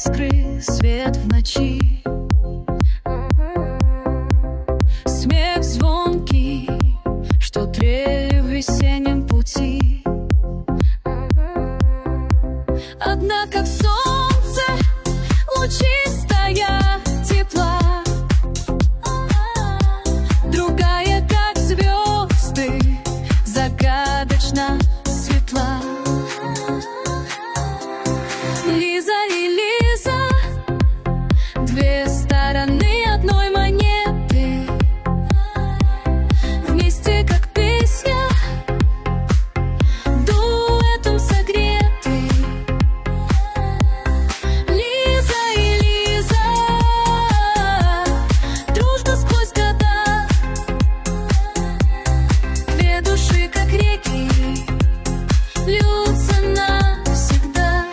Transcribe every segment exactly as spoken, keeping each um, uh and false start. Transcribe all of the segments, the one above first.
искры, свет в ночи, смех звонкий, что трели в весеннем пути. Одна, как солнце, лучистая тепла, другая, как звезды, загадочно светла. Лиза и Лиза, две стороны одной монеты, вместе как песня, дуэтом согреты. Лиза и Лиза, дружба сквозь года, две души, как реки, льются навсегда.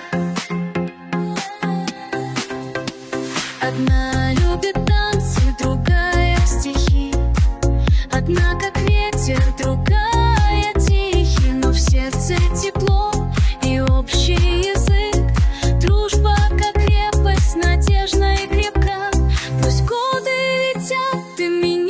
Одна любит танцы, другая стихи, одна как ветер, другая тихий, но в сердце тепло и общий язык. Дружба как крепость, надежна и крепка. Пусть годы летят, ты меня